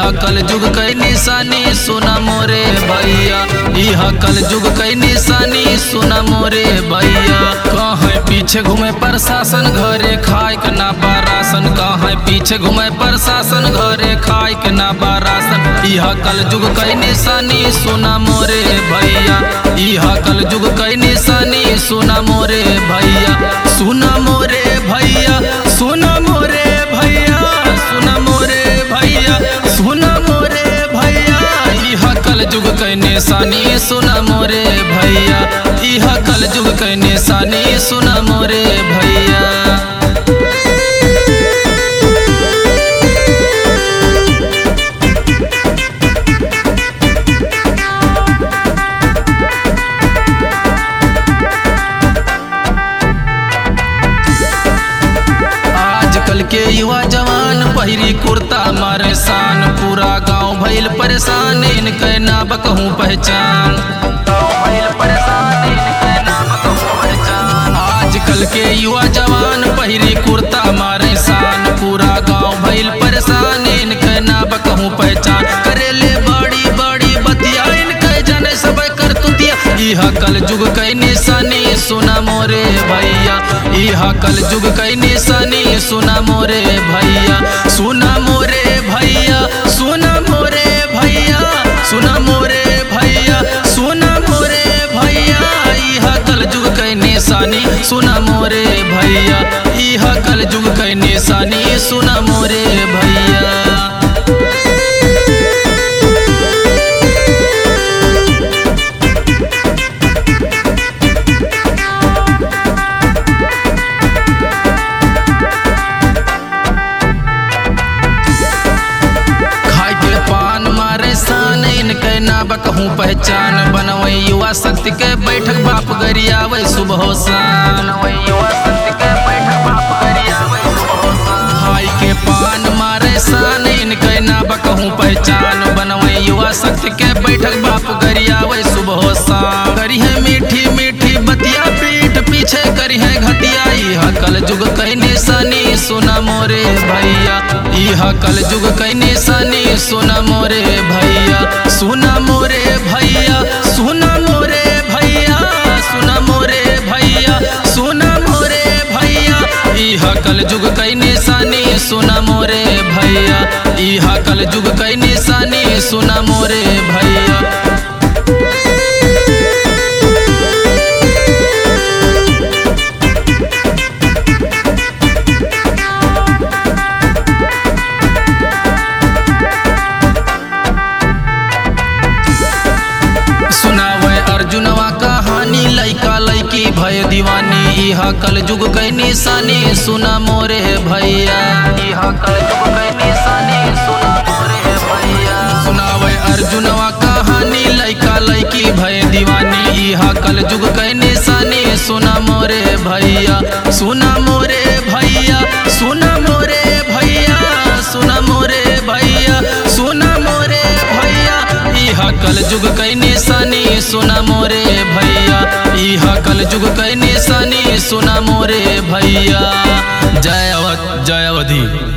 कल जुग के निशानी सुना मोरे भैया, यह कल जुग के निशानी सुना मोरे भैया। कहाँ पीछे घूमे प्रशासन घरे खाए के ना बारासन, कहाँ पीछे घूमे प्रशासन घरे खाए के ना बारासन। यह कल जुग के निशानी सुना मोरे भैया, यह कल जुग के निशानी सुना मोरे भैया। सुना मोरे भैया, सुना मोरे भैया, सुना मोरे भैया, सुना मोरे भैया। यह कल जुग के निशानी सुना मोरे भैया, यह कल जुग के निशानी सुना मोरे भैया। आजकल के युवा जवान पहिरी कुर्ता मारे शान, पूरा गांव भइल परेशान इनके ना बकहूँ पहचान। आजकल के युवा जवान पहिरी कुर्ता मारे शान, पूरा गांव भइल परेशान इनके ना बकहूँ पहचान। करेले बड़ी बड़ी बतिया इनके जाने सब करतुतिया। यह कल जुग के निशानी सुना मोरे भैया, यह कल जुग के निशानी सुना मोरे भैया। सुना मोरे भैया, सुना मोरे भैया, सुना मोरे भैया, सुना मोरे भैया। यह कल जुग के निशानी सुना मोरे भैया, यह कल जुग के निशानी सुना मोरे भैया। इनके ना बकहूँ पहचान, बनवे युवा शक्ति के बैठक बाप गरियावे सुबह शाम। भाई के पान मारे शान इनके ना बकहूँ पहचान, बनवे युवा शक्ति के बैठक बाप गरियावे सुबह शाम। करी है मीठी मीठी बतिया पीठ पीछे करी है घटिया। यह कल जुग के निशानी सुना मोरे भैया, यह कल जुग के निशानी सुना मोरे भैया। सुना मोरे भैया, सुना मोरे भैया, सुना मोरे भैया, सुना मोरे भैया। यह कल जुग के निशानी सुना मोरे भैया, यह कल जुग के निशानी सुना मोरे भैया। अर्जुनवा कहानी लइका लइकी भय दीवानी। यह कल जुग के निशानी सुना मोरे भैया, यह कल जुग के निशानी सुना मोरे भैया। सुनावे अर्जुनवा कहानी लइका लइकी भय दीवानी। यह कल जुग के निशानी सुना मोरे भैया। सुना मोरे भैया, सुना मोरे भैया, सुना मोरे भैया, सुना मोरे भैया। यह कल जुग के निशानी सुना मोरे भैया, यह कल जुग के निशानी सुना मोरे भैया। जय अवध, जय अवधी।